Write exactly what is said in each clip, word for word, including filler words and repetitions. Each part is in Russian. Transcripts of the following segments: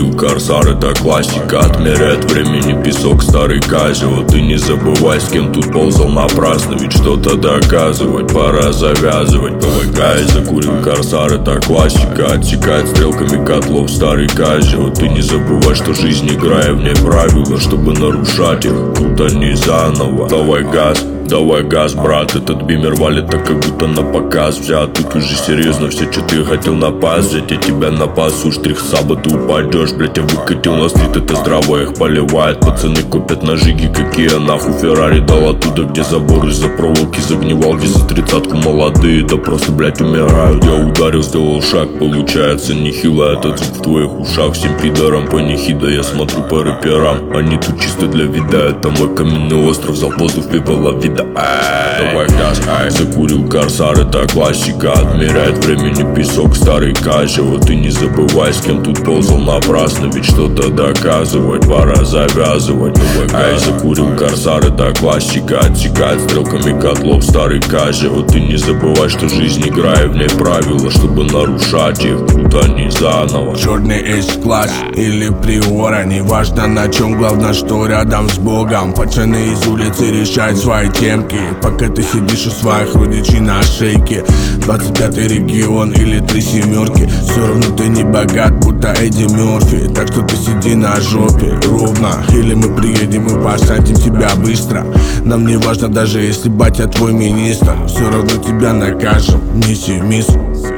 закурил корсар, это классика. Отмеряет времени песок старый Казио. Ты не забывай, с кем тут ползал напрасно, ведь что-то доказывать пора завязывать. ПВК и закурил корсар, это классика. Отсекает стрелками котлов старый Казио. Ты не забывай, что жизнь игра и в ней правила, чтобы нарушать их, крутани заново. Давай газ, давай газ, брат. Этот бимер валит так, как будто на показ взят. Тут уже серьезно, все, что ты хотел на пас взять, я тебя на пасу, штрих саба, ты упадешь. Блять, я выкатил на стрит, это здраво их поливает. Пацаны копят ножиги, какие нахуй. Феррари дал оттуда, где забор из-за проволоки загнивал, где за тридцатку молодые, да просто, блять, умирают. Я ударил, сделал шаг, получается нехило. Этот звук в твоих ушах, всем пидорам панихида. Я смотрю по рэперам, они тут чисто для вида. Это мой каменный остров, взял воздух, пивала вида. Давай газ, ай. Закурил корсар, это классика. Отмеряет времени песок старый Казио. Ты не забывай, с кем тут ползал напрасно, ведь что-то доказывать пора завязывать. Ай, закурил корсар, это классика. Отсекает стрелками котлов старый Казио. Ты не забывай, что жизнь игра и в ней правила, чтобы нарушать их, крутани заново. Черный H-класс или приора, неважно на чем, главное, что рядом с Богом. Пацаны из улицы решают свои темки, пока ты сидишь у своих родичей на шейке. Двадцать пятый регион или три семерки, все равно ты не богат, будто Эдди Мерфи. Так что ты сиди на жопе ровно, или мы приедем и посадим тебя быстро. Нам не важно, даже если батя твой министр, все равно тебя накажем. Неси миску.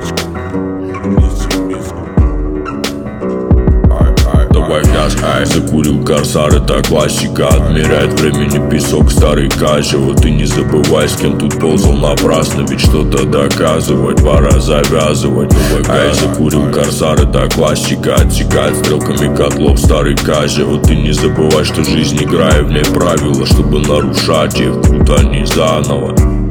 Ай, закурил корсар, это классика. Отмеряет времени песок старый Казио. Ты не забывай, с кем тут ползал напрасно, ведь что-то доказывать пора завязывать. Ай, закурил корсар, это классика. Отсекает стрелками котлов старый Казио. Ты не забывай, что жизнь игра и в ней правила, чтобы нарушать их, крутани заново.